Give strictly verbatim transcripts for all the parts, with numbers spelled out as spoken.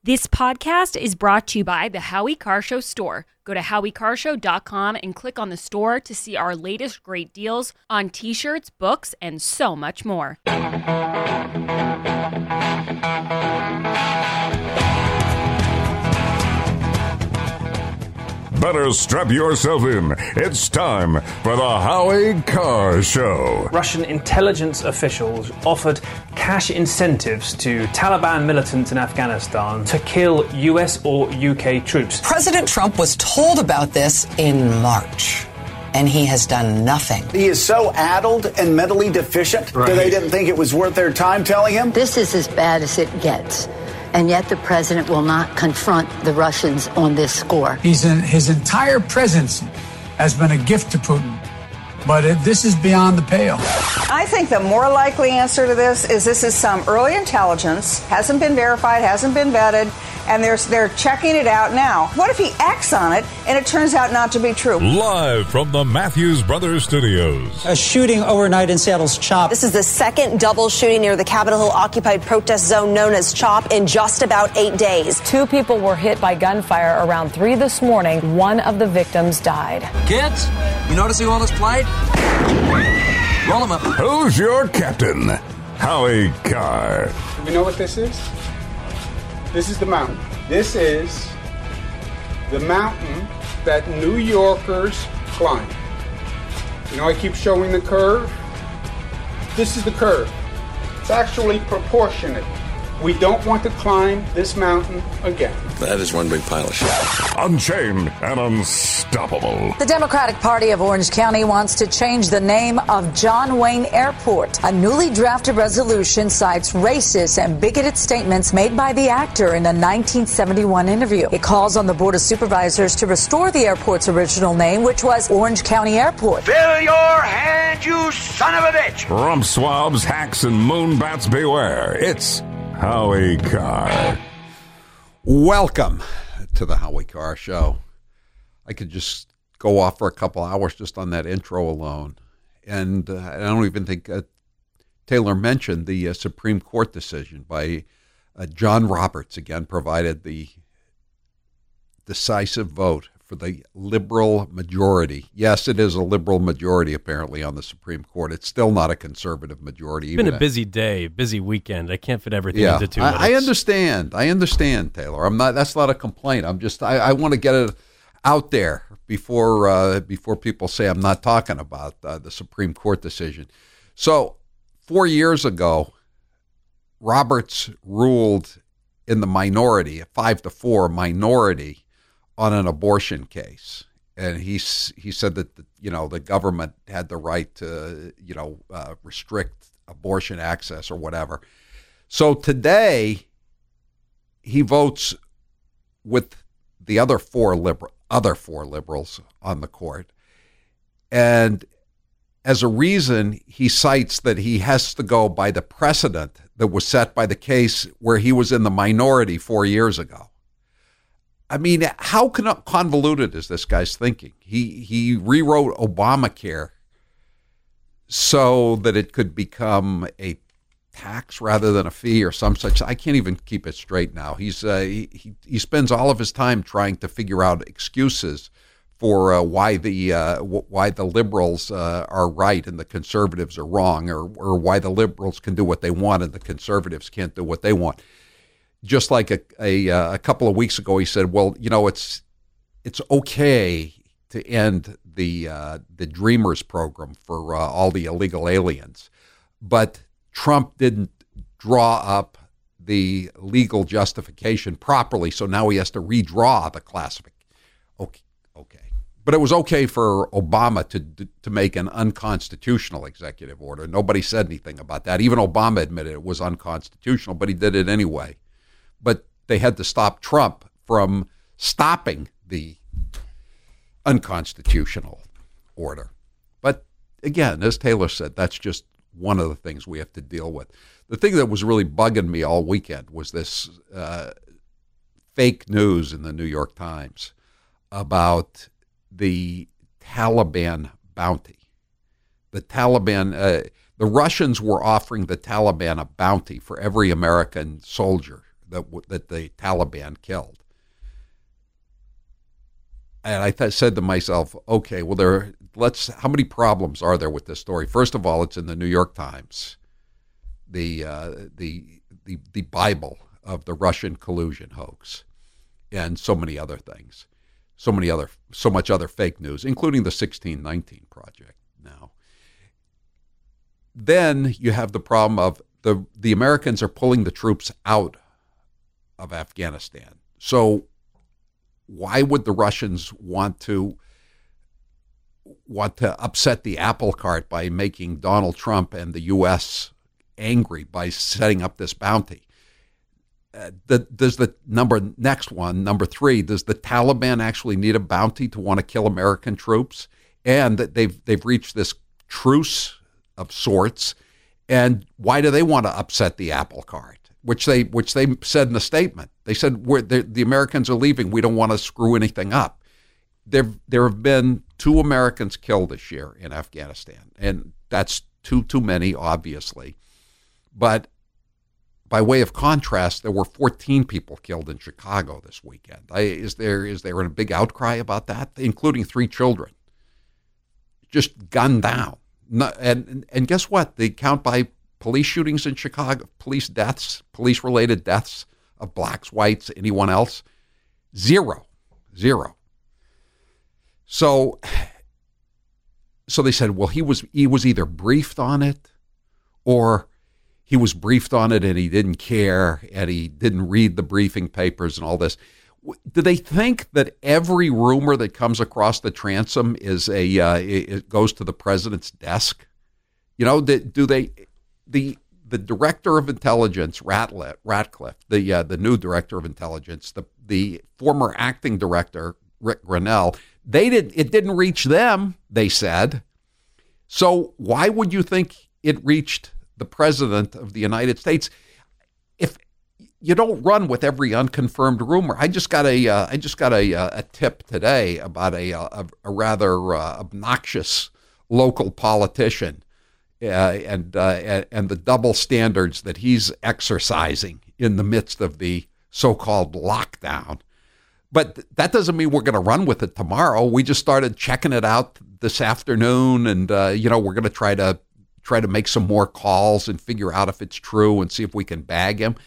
This podcast is brought to you by the Howie Carr Show store. Go to howie carr show dot com and click on the store to see our latest great deals on t-shirts, books, and so much more. Better strap yourself in. It's time for the Howie Carr Show. Russian intelligence officials offered cash incentives to Taliban militants in Afghanistan to kill U S or U K troops. President Trump was told about this in March, and he has done nothing. He is so addled and mentally deficient right. that they didn't think it was worth their time telling him. This is as bad as it gets. And yet the president will not confront the Russians on this score. He's in, his entire presidency has been a gift to Putin. But it, this is beyond the pale. I think the more likely answer to this is this is some early intelligence, hasn't been verified, hasn't been vetted, and they're, they're checking it out now. What if he acts on it and it turns out not to be true? Live from the Matthews Brothers Studios. A shooting overnight in Seattle's CHOP. This is the second double shooting near the Capitol Hill occupied protest zone known as CHOP in just about eight days. Two people were hit by gunfire around three this morning. One of the victims died. Kids, you noticing all this plate? Roll them up. Who's your captain? Howie Carr. You know what this is? This is the mountain. This is the mountain that New Yorkers climb. You know, I keep showing the curve. This is the curve. It's actually proportionate. We don't want to climb this mountain again. That is one big pile of shit. Unchained and unstoppable. The Democratic Party of Orange County wants to change the name of John Wayne Airport. A newly drafted resolution cites racist and bigoted statements made by the actor in a nineteen seventy-one interview. It calls on the Board of Supervisors to restore the airport's original name, which was Orange County Airport. Fill your hand, you son of a bitch! Rump swabs, hacks, and moonbats beware. It's Howie Carr. Welcome to the Howie Carr Show. I could just go off for a couple hours just on that intro alone. And uh, I don't even think uh, Taylor mentioned the uh, Supreme Court decision by uh, John Roberts, again, provided the decisive vote for the liberal majority. Yes, it is a liberal majority, apparently, on the Supreme Court. It's still not a conservative majority. It's been a busy day, busy weekend. I can't fit everything yeah, into two I, minutes. I understand. I understand, Taylor. I'm not. That's not a complaint. I'm just. I, I want to get it out there before uh, before people say I'm not talking about uh, the Supreme Court decision. So, four years ago, Roberts ruled in the minority, a five to four minority, on an abortion case, and he he said that the, you know the government had the right to you know uh, restrict abortion access or whatever. So today he votes with the other four liberal other four liberals on the court, and as a reason he cites that he has to go by the precedent that was set by the case where he was in the minority four years ago. I mean, how convoluted is this guy's thinking? He he rewrote Obamacare so that it could become a tax rather than a fee or some such. I can't even keep it straight now. He's uh, he he spends all of his time trying to figure out excuses for uh, why the uh, why the liberals uh, are right and the conservatives are wrong, or or why the liberals can do what they want and the conservatives can't do what they want. Just like a, a a couple of weeks ago, he said, "Well, you know, it's it's okay to end the uh, the Dreamers program for uh, all the illegal aliens, but Trump didn't draw up the legal justification properly, so now he has to redraw the classification." Okay, okay, but it was okay for Obama to to make an unconstitutional executive order. Nobody said anything about that. Even Obama admitted it was unconstitutional, but he did it anyway. But they had to stop Trump from stopping the unconstitutional order. But again, as Taylor said, that's just one of the things we have to deal with. The thing that was really bugging me all weekend was this uh, fake news in the New York Times about the Taliban bounty. The Taliban, uh, the Russians were offering the Taliban a bounty for every American soldier that that the Taliban killed. And I th- said to myself, okay, well, there. Let's. How many problems are there with this story? First of all, it's in the New York Times, the uh, the the the Bible of the Russian collusion hoax, and so many other things, so many other, so much other fake news, including the sixteen nineteen Project. Now, then you have the problem of the the Americans are pulling the troops out of Afghanistan. So why would the Russians want to want to upset the apple cart by making Donald Trump and the U S angry by setting up this bounty? Uh, the, does the number next one, number three, does the Taliban actually need a bounty to want to kill American troops? And they've they've reached this truce of sorts. And why do they want to upset the apple cart? Which they which they said in the statement. They said We're, the Americans are leaving. We don't want to screw anything up. There there have been two Americans killed this year in Afghanistan, and that's too too many, obviously. But by way of contrast, there were fourteen people killed in Chicago this weekend. I, is there is there a big outcry about that, including three children, just gunned down? No, and and guess what? The count by police shootings in Chicago, police deaths, police-related deaths of blacks, whites, anyone else, zero, zero. So, so they said, well, he was he was either briefed on it, or he was briefed on it and he didn't care and he didn't read the briefing papers and all this. Do they think that every rumor that comes across the transom is a uh, it goes to the president's desk? You know, do, do they the the director of intelligence, Ratcliffe, Ratcliffe the uh, the new director of intelligence, the the former acting director, Rick Grenell, they did it didn't reach them, they said. So why would you think it reached the president of the United States? If you don't run with every unconfirmed rumor. I just got a uh, I just got a a tip today about a a, a rather uh, obnoxious local politician uh, and uh, and the double standards that he's exercising in the midst of the so-called lockdown. But that doesn't mean we're going to run with it tomorrow. We just started checking it out this afternoon, and uh, you know we're going to try to try to make some more calls and figure out if it's true and see if we can bag him.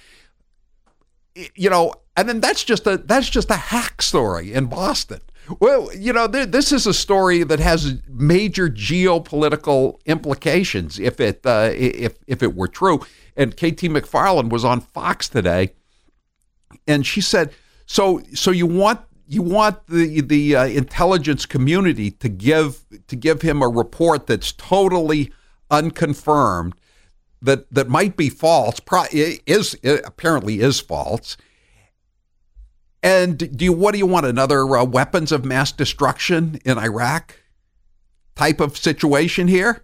You know, and then that's just a that's just a hack story in Boston. Well, you know, th- this is a story that has major geopolitical implications if it uh, if if it were true. And K T McFarland was on Fox today, and she said, "So, so you want you want the the uh, intelligence community to give to give him a report that's totally unconfirmed, that that might be false, pro- is it apparently is false. And do you what do you want, another uh, weapons of mass destruction in Iraq type of situation here?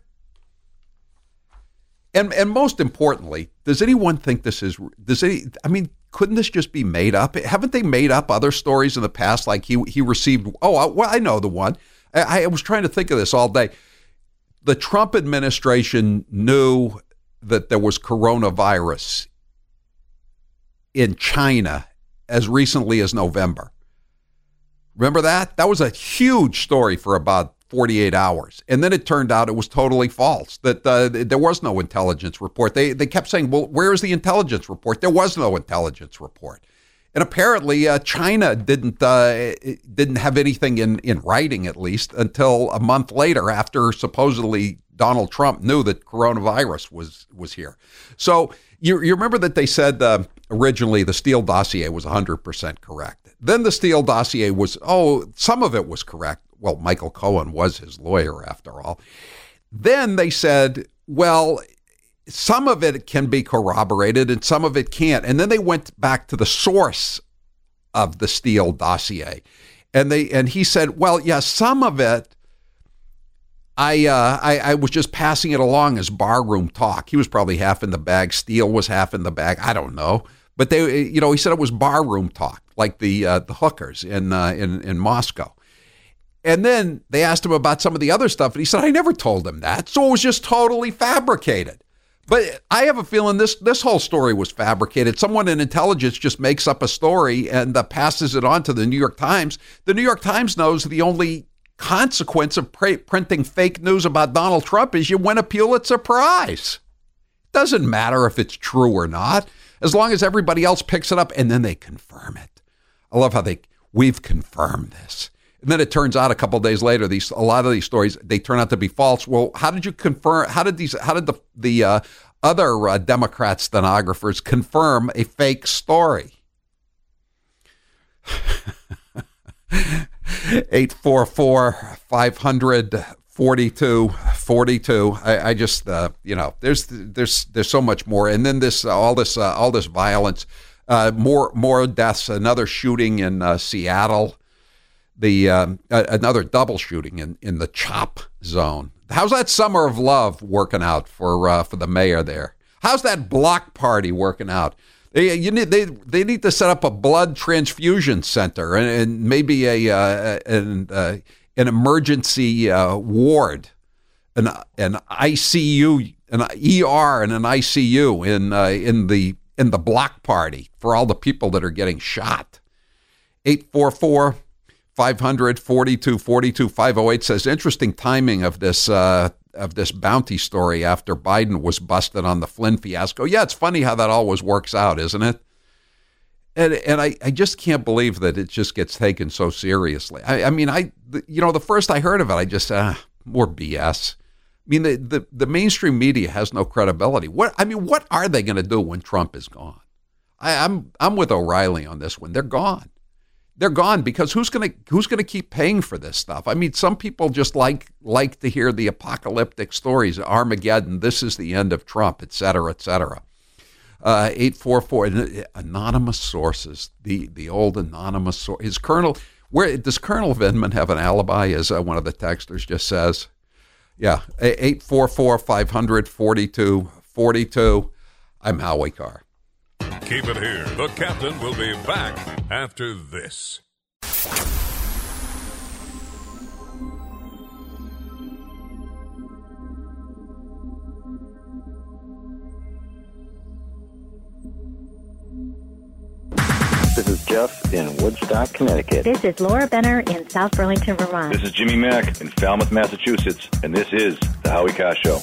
And and most importantly, does anyone think this is does any I mean, couldn't this just be made up? Haven't they made up other stories in the past, like he he received oh well I know the one. I, I was trying to think of this all day. The Trump administration knew that there was coronavirus in China as recently as November. Remember that? That was a huge story for about forty-eight hours. And then it turned out it was totally false, that uh, there was no intelligence report. They they kept saying, well, where is the intelligence report? There was no intelligence report. And apparently uh, China didn't uh, didn't have anything in, in writing, at least, until a month later, after supposedly Donald Trump knew that coronavirus was was here. So you, you remember that they said uh, originally the Steele dossier was one hundred percent correct. Then the Steele dossier was, oh, some of it was correct. Well, Michael Cohen was his lawyer, after all. Then they said, well, some of it can be corroborated and some of it can't. And then they went back to the source of the Steele dossier. And they and he said, well, yeah, some of it, I, uh, I I was just passing it along as barroom talk. He was probably half in the bag. Steele was half in the bag. I don't know. But they, you know, he said it was barroom talk, like the uh, the hookers in, uh, in in Moscow. And then they asked him about some of the other stuff, and he said, I never told him that. So it was just totally fabricated. But I have a feeling this this whole story was fabricated. Someone in intelligence just makes up a story and uh, passes it on to the New York Times. The New York Times knows the only consequence of pr- printing fake news about Donald Trump is you win a Pulitzer Prize. Doesn't matter if it's true or not, as long as everybody else picks it up and then they confirm it. I love how they, we've confirmed this. And then it turns out a couple of days later, these a lot of these stories, they turn out to be false. Well, how did you confirm? How did these? How did the the uh, other uh, Democrat stenographers confirm a fake story? eight four four, five hundred, forty-two forty-two. I, I just uh, you know, there's there's there's so much more. And then this uh, all this uh, all this violence, uh, more more deaths. Another shooting in uh, Seattle. The um, uh, another double shooting in, in the CHOP zone. How's that summer of love working out for uh, for the mayor there? How's that block party working out? They you need they they need to set up a blood transfusion center and, and maybe a uh, an uh, an emergency uh, ward, an an I C U, an E R, and an I C U in uh, in the in the block party for all the people that are getting shot. eight four four five hundred, forty-two forty-two. five oh eight says, interesting timing of this uh, of this bounty story after Biden was busted on the Flynn fiasco. Yeah, it's funny how that always works out, isn't it? And and I, I just can't believe that it just gets taken so seriously. I, I mean, I you know, the first I heard of it, I just, ah, more B S. I mean, the, the, the mainstream media has no credibility. What I mean, what are they going to do when Trump is gone? I, I'm I'm with O'Reilly on this one. They're gone. They're gone because who's going to who's going to keep paying for this stuff? I mean, some people just like like to hear the apocalyptic stories, Armageddon, this is the end of Trump, et cetera, et cetera. Uh, eight four four, anonymous sources, the the old anonymous source. Is Colonel, where does Colonel Vindman have an alibi, as uh, one of the texters just says? Yeah, eight four four, five hundred, forty-two forty-two. I'm Howie Carr. Keep it here. The captain will be back after this. This is Jeff in Woodstock, Connecticut. This is Laura Benner in South Burlington, Vermont. This is Jimmy Mack in Falmouth, Massachusetts, and this is The Howie Carr Show.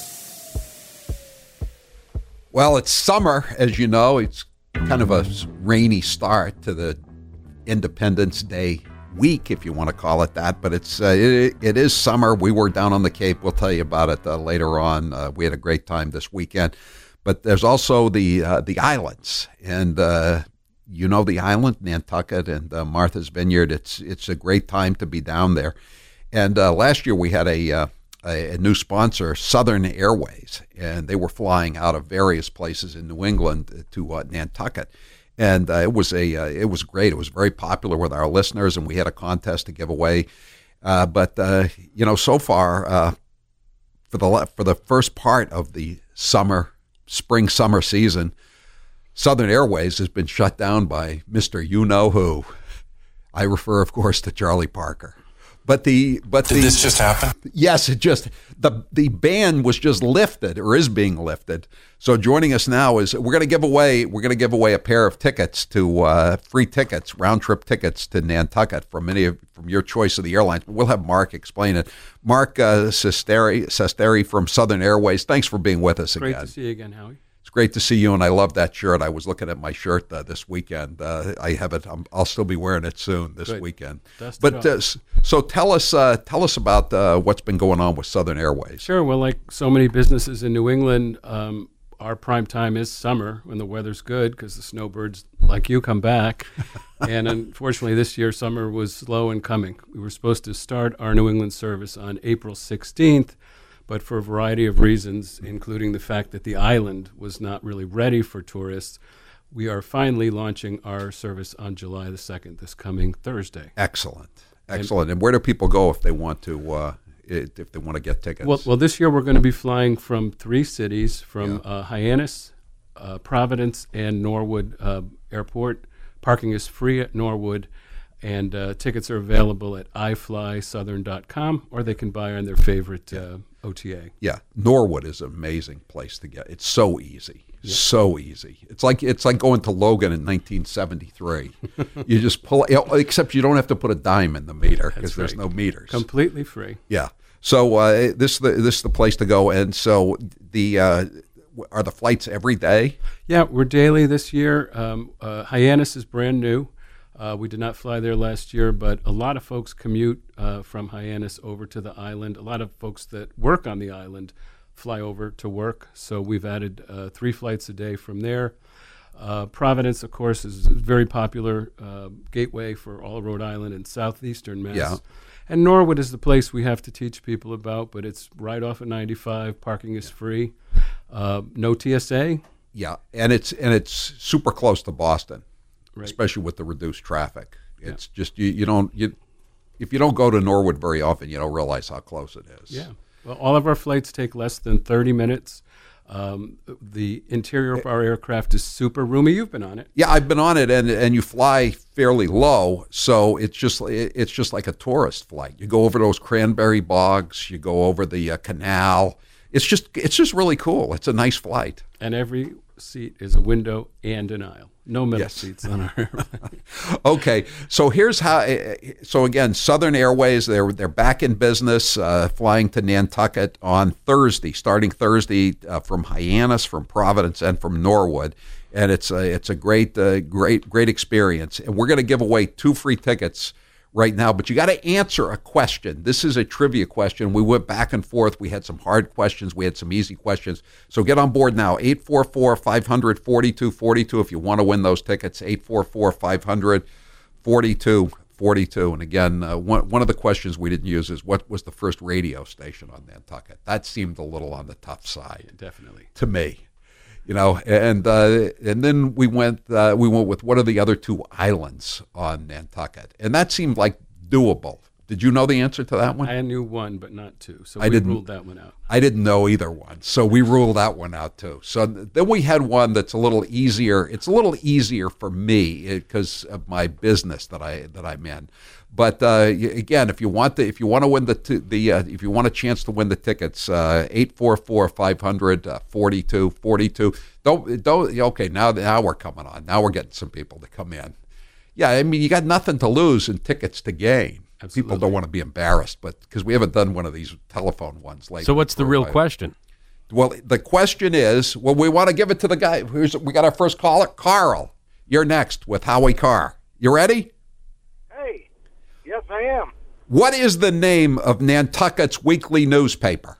Well, it's summer, as you know. It's kind of a rainy start to the Independence Day week, if you want to call it that. But it's uh, it, it is summer. We were down on the Cape. We'll tell you about it uh, later on. Uh, we had a great time this weekend. But there's also the uh, the islands, and uh, you know the island, Nantucket and uh, Martha's Vineyard. It's it's a great time to be down there. And uh, last year we had a uh, a new sponsor, Southern Airways, and they were flying out of various places in New England to uh, Nantucket. And uh, it was a uh, it was great. It was very popular with our listeners, and we had a contest to give away. Uh, but uh, you know, so far uh, for the for the first part of the summer, spring summer season, Southern Airways has been shut down by Mister You Know Who. I refer, of course, to Charlie Parker. But the but did the, this just happen? Yes, it just the the ban was just lifted, or is being lifted. So joining us now is we're going to give away we're going to give away a pair of tickets to uh, free tickets, round trip tickets to Nantucket from any of, from your choice of the airlines. But we'll have Mark explain it. Mark uh, Sesteri Sesteri from Southern Airways. Thanks for being with us Great again. Great to see you again, Howie. Great to see you, and I love that shirt. I was looking at my shirt uh, this weekend. Uh, I have it. I'm, I'll still be wearing it soon this Good. weekend. Dust but uh, so tell us, uh, tell us about uh, what's been going on with Southern Airways. Sure. Well, like so many businesses in New England, um, our prime time is summer when the weather's good because the snowbirds like you come back. And unfortunately, this year summer was slow in coming. We were supposed to start our New England service on April sixteenth. But for a variety of reasons, including the fact that the island was not really ready for tourists, we are finally launching our service on July the second, this coming Thursday. Excellent. Excellent. And, and where do people go if they want to uh, if they want to get tickets? Well, well, this year we're going to be flying from three cities, from yeah. uh, Hyannis, uh, Providence, and Norwood uh, Airport. Parking is free at Norwood. And uh, tickets are available at i fly southern dot com, or they can buy on their favorite uh, O T A. Yeah, Norwood is an amazing place to get. It's so easy, yeah. so easy. It's like it's like going to Logan in nineteen seventy-three. You just pull, except you don't have to put a dime in the meter because there's no meters. Completely free. Yeah. So uh, this the this is the place to go. And so the uh, are the flights every day? Yeah, we're daily this year. Um, uh, Hyannis is brand new. Uh, we did not fly there last year, but a lot of folks commute uh, from Hyannis over to the island. A lot of folks that work on the island fly over to work. So we've added uh, three flights a day from there. Uh, Providence, of course, is a very popular uh, gateway for all of Rhode Island and southeastern Mass. Yeah. And Norwood is the place we have to teach people about, but it's right off at ninety-five. Parking is free. Uh, no T S A. Yeah, and it's and it's super close to Boston. Right. Especially with the reduced traffic. It's yeah. just, you, you don't, you, if you don't go to Norwood very often, you don't realize how close it is. Yeah. Well, all of our flights take less than thirty minutes. Um, the interior of our aircraft is super roomy. You've been on it. Yeah, I've been on it, and, and you fly fairly low, so it's just it's just like a tourist flight. You go over those cranberry bogs, you go over the uh, canal. It's just it's just really cool. It's a nice flight. And every seat is a window and an aisle. No middle yes. seats on our airplane. Okay, so here's how. So again, Southern Airways, they're they're back in business, uh, flying to Nantucket on Thursday, starting Thursday uh, from Hyannis, from Providence, and from Norwood, and it's a it's a great uh, great great experience. And we're going to give away two free tickets right now, but you got to answer a question. This is a trivia question. We went back and forth. We had some hard questions. We had some easy questions. So get on board now. eight four four, five hundred, forty-two forty-two if you want to win those tickets. eight four four, five hundred, forty-two forty-two. And again, uh, one, one of the questions we didn't use is what was the first radio station on Nantucket? That seemed a little on the tough side. Yeah, definitely. To me. You know, and uh, and then we went uh, we went with what are the other two islands on Nantucket, and that seemed like doable. Did you know the answer to that one? I knew one, but not two, so I we didn't, ruled that one out. I didn't know either one, so we ruled that one out too. So then we had one that's a little easier. It's a little easier for me because of my business that I that I'm in. But uh, again, if you want the if you want to win the t- the uh, if you want a chance to win the tickets, uh, eight four four, five hundred, forty-two forty-two. Don't don't okay. Now now we're coming on. Now we're getting some people to come in. Yeah, I mean you got nothing to lose and tickets to gain. Absolutely. People don't want to be embarrassed, but because we haven't done one of these telephone ones lately. So what's the real question? Well, the question is, well, we want to give it to the guy. Here's, we got our first caller, Carl. You're next with Howie Carr. You ready? Hey, yes, I am. What is the name of Nantucket's weekly newspaper?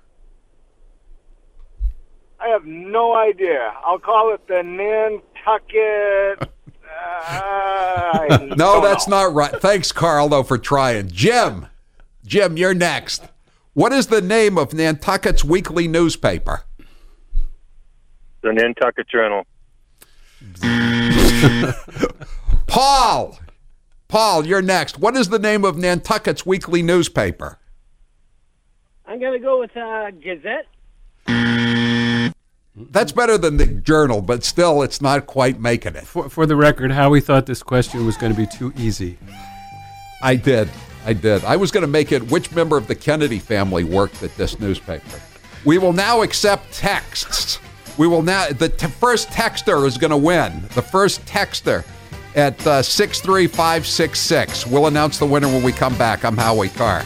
I have no idea. I'll call it the Nantucket. Uh, no, that's know. not right. Thanks, Carl, though, for trying. Jim, Jim, you're next. What is the name of Nantucket's weekly newspaper? The Nantucket Journal. Paul, Paul, you're next. What is the name of Nantucket's weekly newspaper? I'm going to go with uh, Gazette. That's better than the Journal, but still, it's not quite making it. For, for the record, Howie thought this question was going to be too easy. I did. I did. I was going to make it which member of the Kennedy family worked at this newspaper. We will now accept texts. We will now, the t- first texter is going to win. The first texter at uh, six three five six six. We'll announce the winner when we come back. I'm Howie Carr.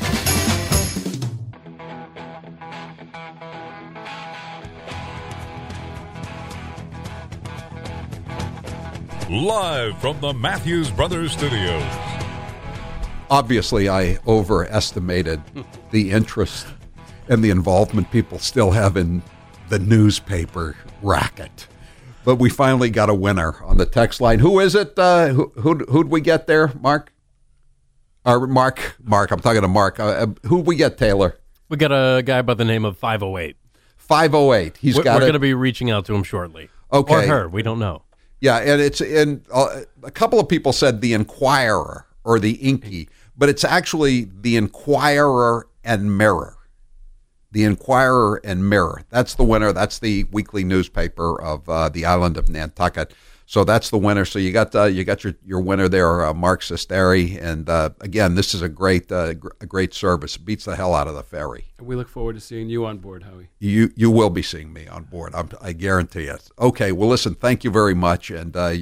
Live from the Matthews Brothers Studios. Obviously, I overestimated the interest and the involvement people still have in the newspaper racket. But we finally got a winner on the text line. Who is it? Uh, who, who'd, who'd we get there, Mark? Or Mark, Mark, I'm talking to Mark. Uh, who'd we get, Taylor? We got a guy by the name of five oh eight. five oh eight. He's we're, got We're it. going to be reaching out to him shortly. Okay. Or her. We don't know. Yeah, and it's in uh, a couple of people said the Inquirer or the Inky, but it's actually the Inquirer and Mirror. The Inquirer and Mirror. That's the winner. That's the weekly newspaper of uh, the island of Nantucket. So that's the winner. So you got uh, you got your, your winner there, uh, Mark Sesteri. And uh, again, this is a great uh, gr- a great service. It beats the hell out of the ferry. We look forward to seeing you on board, Howie. You you will be seeing me on board. I'm, I guarantee it. Okay. Well, listen. Thank you very much. And uh,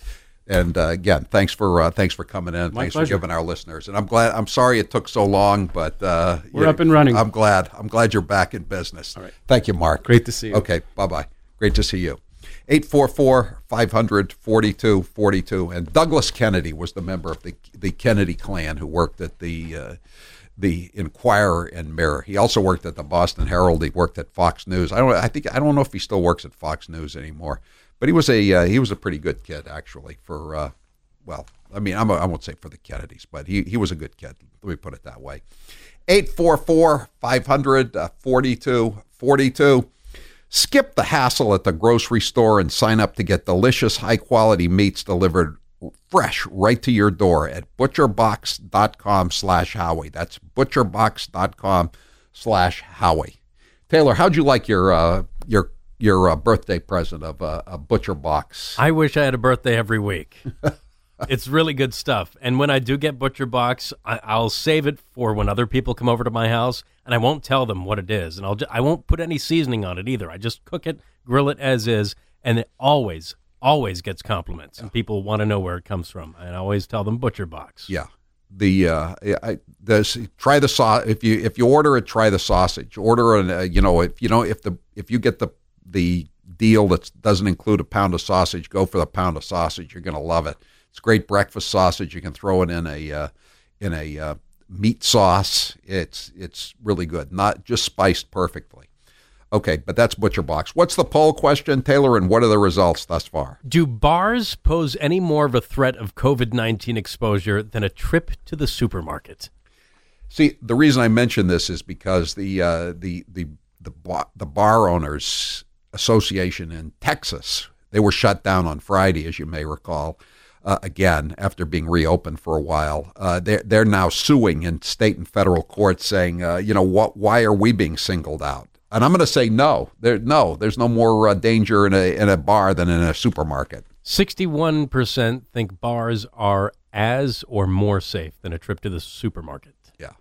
and uh, again, thanks for uh, thanks for coming in. My thanks pleasure. for giving our listeners. And I'm glad. I'm sorry it took so long, but uh, We're up and running. I'm glad. I'm glad you're back in business. All right. Thank you, Mark. Great to see you. Okay. Bye bye. Great to see you. eight four four, five hundred, forty-two forty-two. And Douglas Kennedy was the member of the the Kennedy clan who worked at the uh, the Inquirer and Mirror. He also worked at the Boston Herald. He worked at Fox News. I don't. I think I don't know if he still works at Fox News anymore. But he was a uh, he was a pretty good kid actually. For uh, well, I mean, I'm a, I won't say for the Kennedys, but he he was a good kid. Let me put it that way. eight four four, five hundred, forty-two forty-two. Skip the hassle at the grocery store and sign up to get delicious, high-quality meats delivered fresh right to your door at butcherbox.com slash Howie. That's butcherbox.com slash Howie. Taylor, how'd you like your uh, your your uh, birthday present of uh, a Butcher Box? I wish I had a birthday every week. It's really good stuff. And when I do get Butcher Box, I, I'll save it for when other people come over to my house, and I won't tell them what it is. And I'll ju- I won't put any seasoning on it either. I just cook it, grill it as is, and it always, always gets compliments. And people want to know where it comes from. And I always tell them Butcher Box. Yeah. The uh, I this try the sauce if you if you order it, try the sausage. Order an uh, you know if you know if the if you get the the deal that doesn't include a pound of sausage, go for the pound of sausage. You're gonna love it. It's great breakfast sausage. You can throw it in a uh, in a uh, meat sauce. It's it's really good. Not just spiced perfectly. Okay, but that's Butcher Box. What's the poll question, Taylor, and what are the results thus far? Do bars pose any more of a threat of covid nineteen exposure than a trip to the supermarket? See, the reason I mention this is because the uh, the the the bar, the bar owners association in Texas, they were shut down on Friday, as you may recall. Uh, again, after being reopened for a while, uh, they're they're now suing in state and federal courts, saying, uh, you know, what? Why are we being singled out? And I'm going to say no. There, no, there's no more uh, danger in a in a bar than in a supermarket. Sixty-one percent think bars are as or more safe than a trip to the supermarket. Yeah,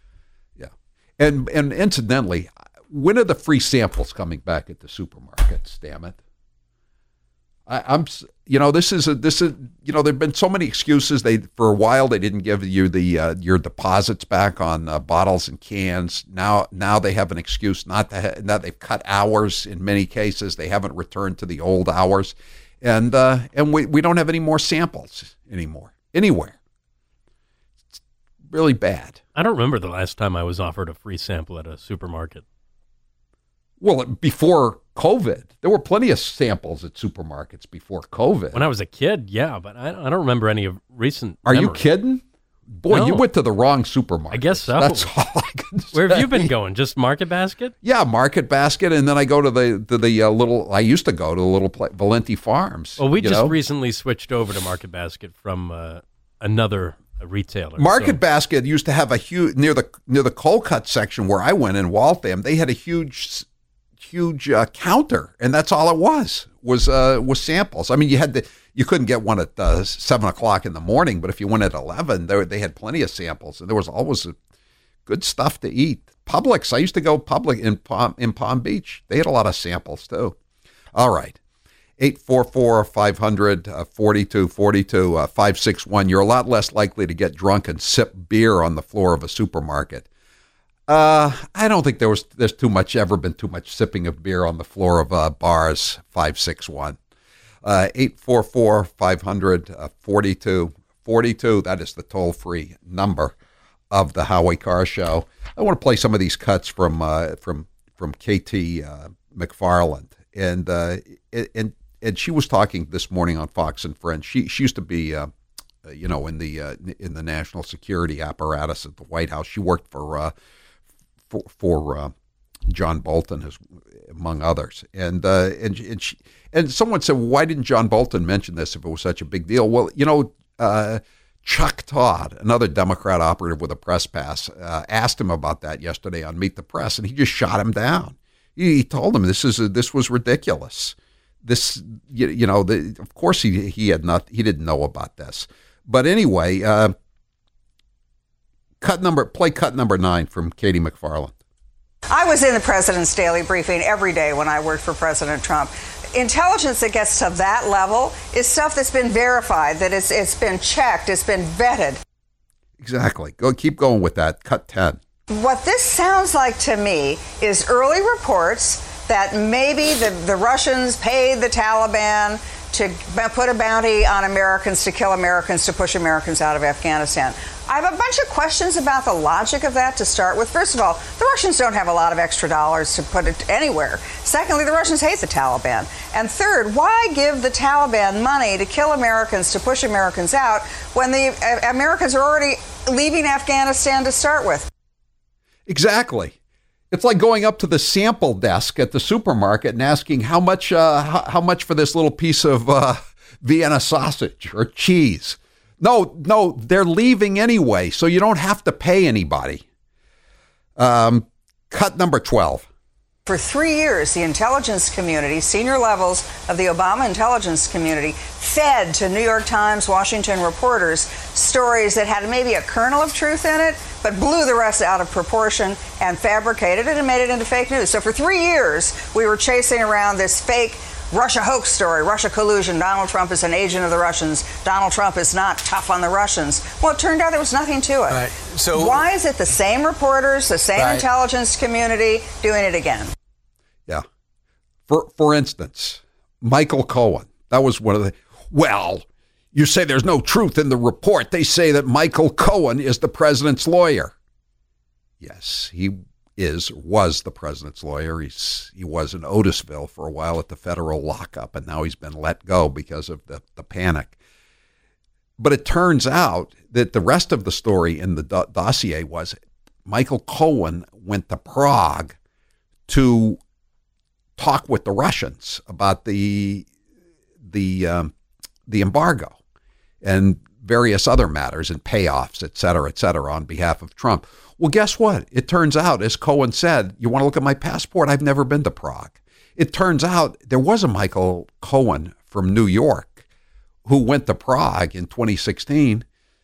yeah. And and incidentally, when are the free samples coming back at the supermarkets? Damn it. I, I'm, you know, this is a, this is, you know, there've been so many excuses. They, for a while, they didn't give you the uh, your deposits back on uh, bottles and cans. Now, now they have an excuse not to. Ha- now they've cut hours in many cases. They haven't returned to the old hours, and uh, and we we don't have any more samples anymore anywhere. It's really bad. I don't remember the last time I was offered a free sample at a supermarket. Well, before COVID, there were plenty of samples at supermarkets before COVID. When I was a kid, yeah, but I, I don't remember any of recent Are memory. you kidding? Boy, No. you went to the wrong supermarket. I guess so. That's all I can say. Where have you been going? Just Market Basket? Yeah, Market Basket, and then I go to the to the uh, little. I used to go to the little pla- Valenti Farms. Well, we you just know? recently switched over to Market Basket from uh, another uh, retailer. Market so- Basket used to have a huge near the near the cold cut section where I went in Waltham. They had a huge. huge uh, counter, and that's all it was was uh, was samples. I mean, you had to you couldn't get one at uh, seven o'clock in the morning, but if you went at eleven, there they had plenty of samples, and there was always a, good stuff to eat. Publix, I used to go Publix in Palm in Palm Beach. They had a lot of samples too. All right, eight four four five hundred forty-two forty-two uh, five six one. You're a lot less likely to get drunk and sip beer on the floor of a supermarket. Uh, I don't think there was there's too much ever been too much sipping of beer on the floor of uh, bars. Five six one, uh, eight four four five hundred forty-two forty-two. That is the toll free number of the Howie Carr Show. I want to play some of these cuts from uh, from from K T uh, McFarland, and uh, and and she was talking this morning on Fox and Friends. She she used to be. Uh, you know, in the uh, in the national security apparatus at the White House. She worked for. Uh, for, for uh, John Bolton, as, among others. And, uh, and and she, and someone said, well, why didn't John Bolton mention this if it was such a big deal? Well, you know, uh, Chuck Todd, another Democrat operative with a press pass, uh, asked him about that yesterday on Meet the Press, and he just shot him down. He, he told him this is a, this was ridiculous. this, you, you know, the, of course he he had not he didn't know about this. But anyway, uh, cut number play cut number nine from Katie McFarland. I was in the president's daily briefing every day when I worked for President Trump. Intelligence that gets to that level is stuff that's been verified, that it's, it's been checked, it's been vetted. Exactly. Go keep going with that. Cut ten. What this sounds like to me is early reports that maybe the, the Russians paid the Taliban to put a bounty on Americans, to kill Americans, to push Americans out of Afghanistan. I have a bunch of questions about the logic of that to start with. First of all, the Russians don't have a lot of extra dollars to put it anywhere. Secondly, the Russians hate the Taliban. And third, why give the Taliban money to kill Americans, to push Americans out, when the uh, Americans are already leaving Afghanistan to start with? Exactly. It's like going up to the sample desk at the supermarket and asking how much, uh, how, how much for this little piece of uh, Vienna sausage or cheese. No, no, they're leaving anyway, so you don't have to pay anybody. Um, cut number twelve. For three years, the intelligence community, senior levels of the Obama intelligence community, fed to New York Times, Washington reporters stories that had maybe a kernel of truth in it, but blew the rest out of proportion and fabricated it and made it into fake news. So for three years, we were chasing around this fake Russia hoax story, Russia collusion, Donald Trump is an agent of the Russians, Donald Trump is not tough on the Russians. Well, it turned out there was nothing to it. Right. So why is it the same reporters, the same right. intelligence community doing it again? Yeah. For for instance, Michael Cohen, that was one of the, well, you say there's no truth in the report. They say that Michael Cohen is the president's lawyer. Yes, he is, was the president's lawyer. He's he was in Otisville for a while at the federal lockup, and now he's been let go because of the, the panic. But it turns out that the rest of the story in the do- dossier was Michael Cohen went to Prague to talk with the Russians about the the um, the embargo and various other matters and payoffs, et cetera, et cetera, on behalf of Trump. Well, guess what? It turns out, as Cohen said, you want to look at my passport? I've never been to Prague. It turns out there was a Michael Cohen from New York who went to Prague in twenty sixteen.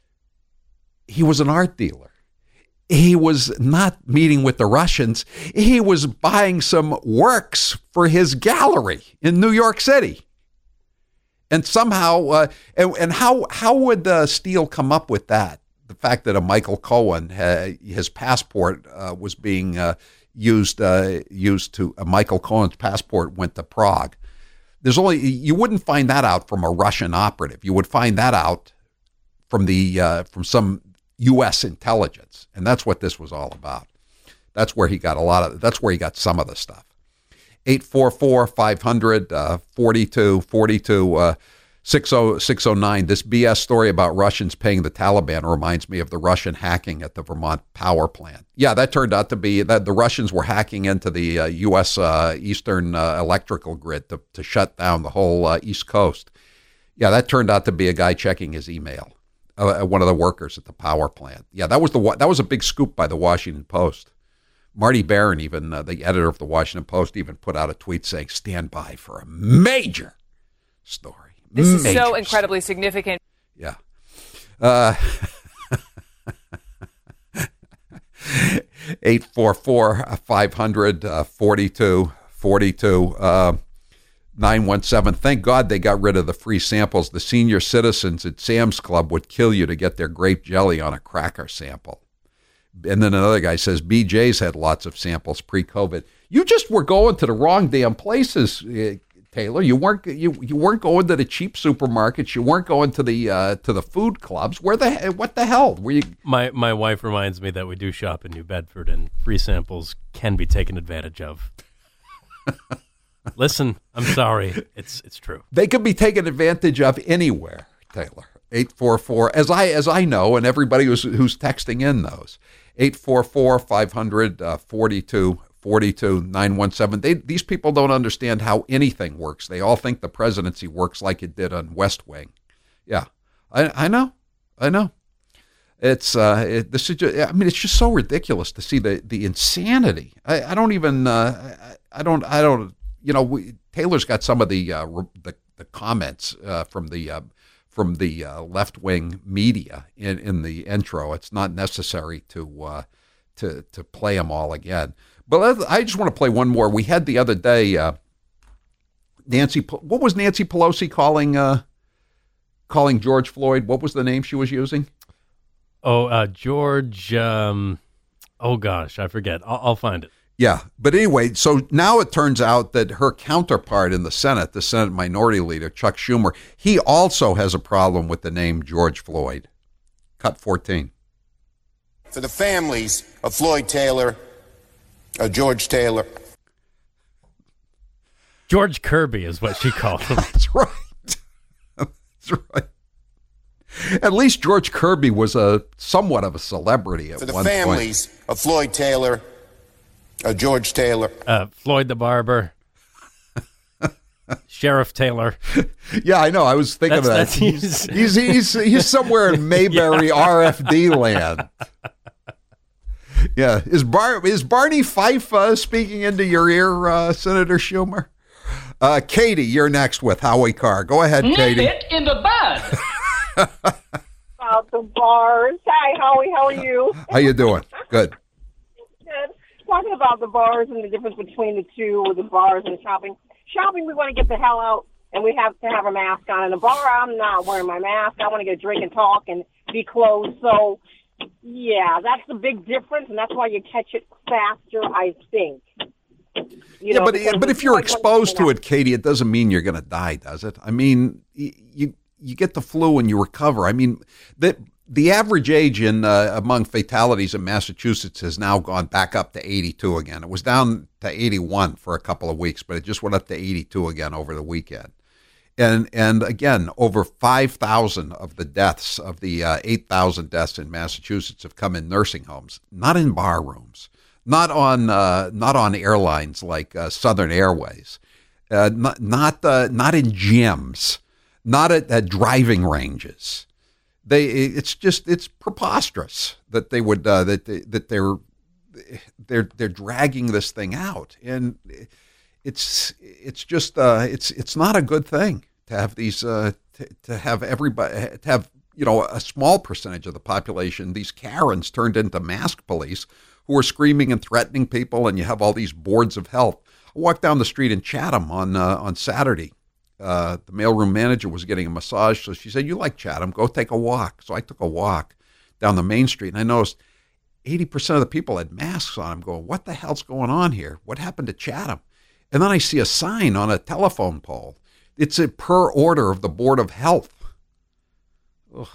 He was an art dealer. He was not meeting with the Russians. He was buying some works for his gallery in New York City. And somehow, uh, and, and how how would uh, Steele come up with that? The fact that a Michael Cohen, uh, his passport uh, was being uh, used uh, used to uh, Michael Cohen's passport went to Prague. There's only you wouldn't find that out from a Russian operative. You would find that out from the uh, from some U S intelligence, and that's what this was all about. That's where he got a lot of. That's where he got some of the stuff. eight four four, five hundred, forty-two forty-two, uh, six oh six oh nine. This B S story about Russians paying the Taliban reminds me of the Russian hacking at the Vermont power plant. Yeah, that turned out to be that the Russians were hacking into the uh, U S uh, Eastern uh, electrical grid to, to shut down the whole uh, East Coast. Yeah, that turned out to be a guy checking his email, uh, one of the workers at the power plant. Yeah, that was the that was a big scoop by the Washington Post. Marty Barron, even uh, the editor of the Washington Post, even put out a tweet saying, stand by for a major story. This is major so incredibly story. significant. Yeah. Uh, eight four four, five hundred, forty-two forty-two, uh, nine one seven. Thank God they got rid of the free samples. The senior citizens at Sam's Club would kill you to get their grape jelly on a cracker sample. And then another guy says, B J's had lots of samples pre-COVID. You just were going to the wrong damn places, uh, Taylor. You weren't you you weren't going to the cheap supermarkets. You weren't going to the uh, to the food clubs. Where the what the hell were you? My my wife reminds me that we do shop in New Bedford, and free samples can be taken advantage of. Listen, I'm sorry, it's it's true. They can be taken advantage of anywhere, Taylor. eight four four, as I as I know, and everybody who's who's texting in knows. eight four four, five hundred, forty-two forty-two, nine one seven. They, these people don't understand how anything works. They all think the presidency works like it did on West Wing. Yeah, I, I know. I know. It's, uh, it, this is just, I mean, it's just so ridiculous to see the, the insanity. I, I don't even, uh, I, I don't, I don't, you know, we, Taylor's got some of the uh, re- the, the comments uh, from the uh, from the uh, left wing media in, in the intro. It's not necessary to uh, to to play them all again. But I just want to play one more. We had the other day. Uh, Nancy, what was Nancy Pelosi calling uh, calling George Floyd? What was the name she was using? Oh, uh, George. Um, oh gosh, I forget. I'll, I'll find it. Yeah, but anyway, so now it turns out that her counterpart in the Senate, the Senate Minority Leader, Chuck Schumer, he also has a problem with the name George Floyd. Cut fourteen. For the families of Floyd Taylor, of George Taylor. George Kirby is what she called him. That's right. That's right. At least George Kirby was a somewhat of a celebrity at For the one families point. of Floyd Taylor, Uh, George Taylor. Uh, Floyd the Barber. Sheriff Taylor. Yeah, I know. I was thinking That's- of that. that's- He's, he's, he's, he's somewhere in Mayberry Yeah. R F D land. Yeah. Is Bar is Barney Fife uh, speaking into your ear, uh, Senator Schumer? Uh, Katie, you're next with Howie Carr. Go ahead, Nip Katie. it in the bud. About the bars. Hi, Howie. How are you? How you doing? Good. Good. Talking about the bars and the difference between the two, with the bars and shopping. Shopping, we want to get the hell out, and we have to have a mask on. In the bar, I'm not wearing my mask. I want to get a drink and talk and be closed. So, yeah, that's the big difference, and that's why you catch it faster, I think. You Yeah, know, but because but if it's you're like exposed to when- it, Katie, it doesn't mean you're going to die, does it? I mean, y- you you get the flu and you recover. I mean, the the average age in uh, among fatalities in Massachusetts has now gone back up to eighty-two again. It was down to eighty-one for a couple of weeks, but it just went up to eighty-two again over the weekend. And and again, over five thousand of the deaths of the uh, eight thousand deaths in Massachusetts have come in nursing homes, not in bar rooms. Not on uh, not on airlines like uh, Southern Airways, uh, not not uh, not in gyms, not at, at driving ranges. They it's just it's preposterous that they would uh, that they, that they're they're they're dragging this thing out, and it's it's just uh, it's it's not a good thing to have these uh, to, to have everybody to have you know a small percentage of the population, these Karens turned into mask police, who are screaming and threatening people, and you have all these boards of health. I walked down the street in Chatham on uh, on Saturday. Uh, the mailroom manager was getting a massage, so she said, "You like Chatham? Go take a walk." So I took a walk down the main street, and I noticed eighty percent of the people had masks on. I'm going, what the hell's going on here? What happened to Chatham? And then I see a sign on a telephone pole. It's a per order of the Board of Health. Ugh.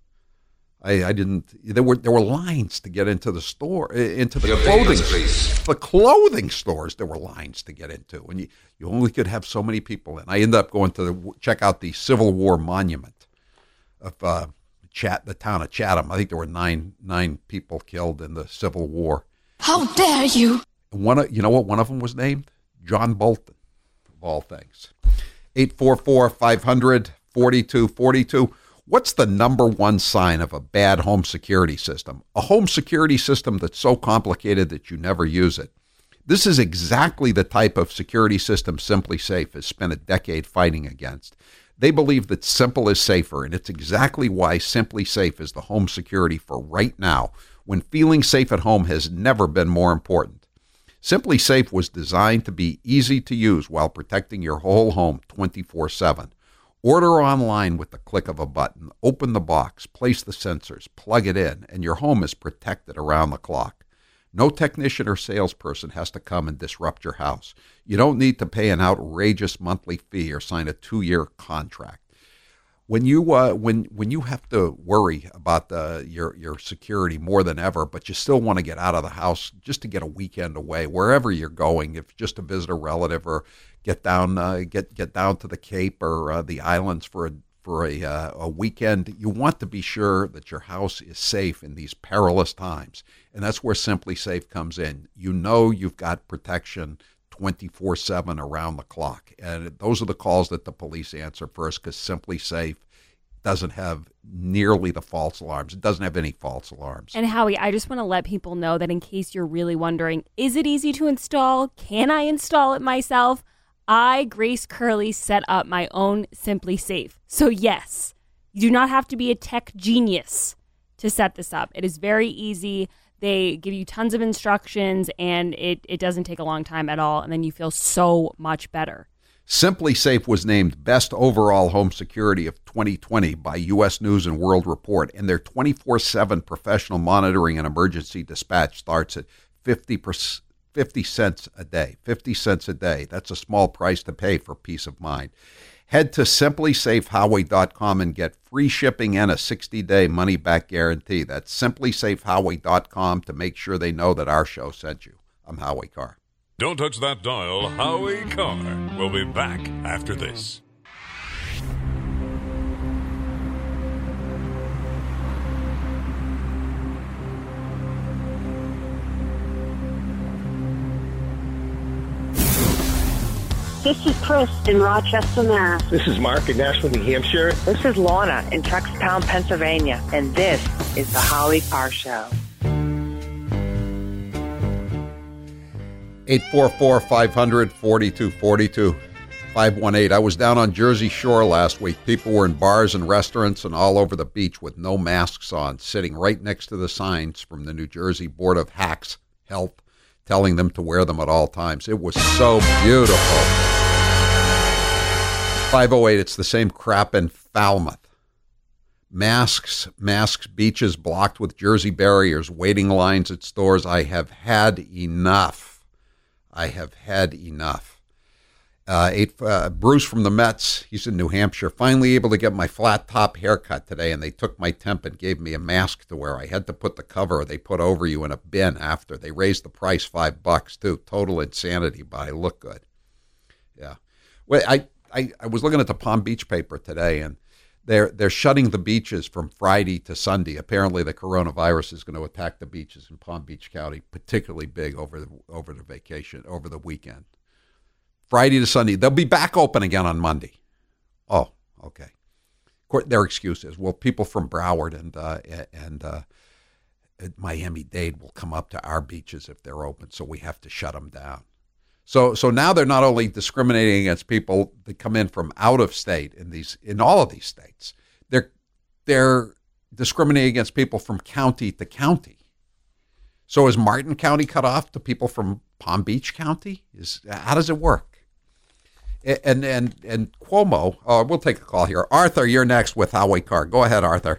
I, I didn't. There were there were lines to get into the store, into the Your clothing, papers, the clothing stores. There were lines to get into, and you, you only could have so many people in. I ended up going to the, check out the Civil War monument of uh, Chat, the town of Chatham. I think there were nine nine people killed in the Civil War. How dare you? One, of, you know what? One of them was named John Bolton, of all things. eight four four, five hundred, forty-two forty-two. What's the number one sign of a bad home security system? A home security system that's so complicated that you never use it. This is exactly the type of security system Simply Safe has spent a decade fighting against. They believe that simple is safer, and it's exactly why Simply Safe is the home security for right now, when feeling safe at home has never been more important. Simply Safe was designed to be easy to use while protecting your whole home twenty-four seven. Order online with the click of a button, open the box, place the sensors, plug it in, and your home is protected around the clock. No technician or salesperson has to come and disrupt your house. You don't need to pay an outrageous monthly fee or sign a two-year contract. When you uh, when when you have to worry about the, your your security more than ever, but you still want to get out of the house just to get a weekend away, wherever you're going, if just to visit a relative or get down uh, get get down to the Cape or uh, the islands for a for a uh, a weekend, you want to be sure that your house is safe in these perilous times, and that's where Simply Safe comes in. You know you've got protection twenty-four seven around the clock. And those are the calls that the police answer first, because Simply Safe doesn't have nearly the false alarms. It doesn't have any false alarms. And Howie, I just want to let people know that in case you're really wondering, is it easy to install? Can I install it myself? I, Grace Curley, set up my own Simply Safe. So yes, you do not have to be a tech genius to set this up. It is very easy. They give you tons of instructions, and it, it doesn't take a long time at all, and then you feel so much better. Simply Safe was named Best Overall Home Security of twenty twenty by U S News and World Report, and their twenty-four seven professional monitoring and emergency dispatch starts at fifty cents a day. fifty cents a day. That's a small price to pay for peace of mind. Head to simply safe howie dot com and get free shipping and a sixty-day money-back guarantee. That's simply safe howie dot com to make sure they know that our show sent you. I'm Howie Carr. Don't touch that dial. Howie Carr will be back after this. This is Chris in Rochester, Mass. This is Mark in Nashville, New Hampshire. This is Lorna in Truxtown, Pennsylvania. And this is the Howie Carr Show. eight four four, five hundred, forty-two forty-two, five one eight. I was down on Jersey Shore last week. People were in bars and restaurants and all over the beach with no masks on, sitting right next to the signs from the New Jersey Board of Hacks Health, telling them to wear them at all times. It was so beautiful. five oh eight, it's the same crap in Falmouth. Masks, masks, beaches blocked with Jersey barriers, waiting lines at stores. I have had enough. I have had enough. Uh, eight, uh, Bruce from the Mets, he's in New Hampshire, finally able to get my flat top haircut today, and they took my temp and gave me a mask to wear. I had to put the cover they put over you in a bin after. They raised the price five bucks, too. Total insanity, but I look good. Yeah. Well, I, I, I was looking at the Palm Beach paper today, and they're they're shutting the beaches from Friday to Sunday. Apparently, the coronavirus is going to attack the beaches in Palm Beach County, particularly big over the over the vacation, over the weekend. Friday to Sunday. They'll be back open again on Monday. Oh, okay. Their excuse is, well, people from Broward and uh, and uh, Miami-Dade will come up to our beaches if they're open, so we have to shut them down. So so now they're not only discriminating against people that come in from out of state in these in all of these states, they're they're discriminating against people from county to county. So is Martin County cut off to people from Palm Beach County? Is how does it work? And and and Cuomo, uh, we'll take a call here. Arthur, you're next with Howie Carr. Go ahead, Arthur.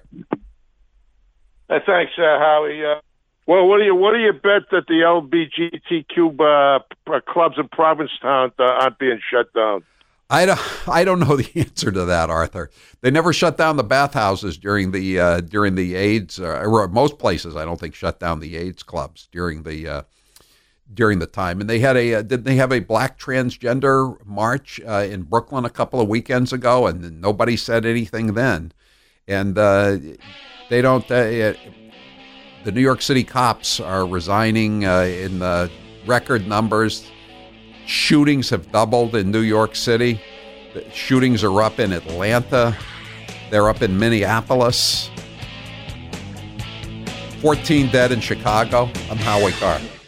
Uh, thanks, uh, Howie. Uh, well, what do you what do you bet that the L G B T Q uh, clubs in Provincetown uh, aren't being shut down? I don't, I don't know the answer to that, Arthur. They never shut down the bathhouses during the uh, during the AIDS. Uh, or most places, I don't think, shut down the AIDS clubs during the uh, during the time. And they had a uh, did they have a black transgender march uh, in Brooklyn a couple of weekends ago, and nobody said anything then. And uh, they don't. Uh, the New York City cops are resigning uh, in the record numbers. Shootings have doubled in New York City. The shootings are up in Atlanta. They're up in Minneapolis. fourteen dead in Chicago. I'm Howie Carr.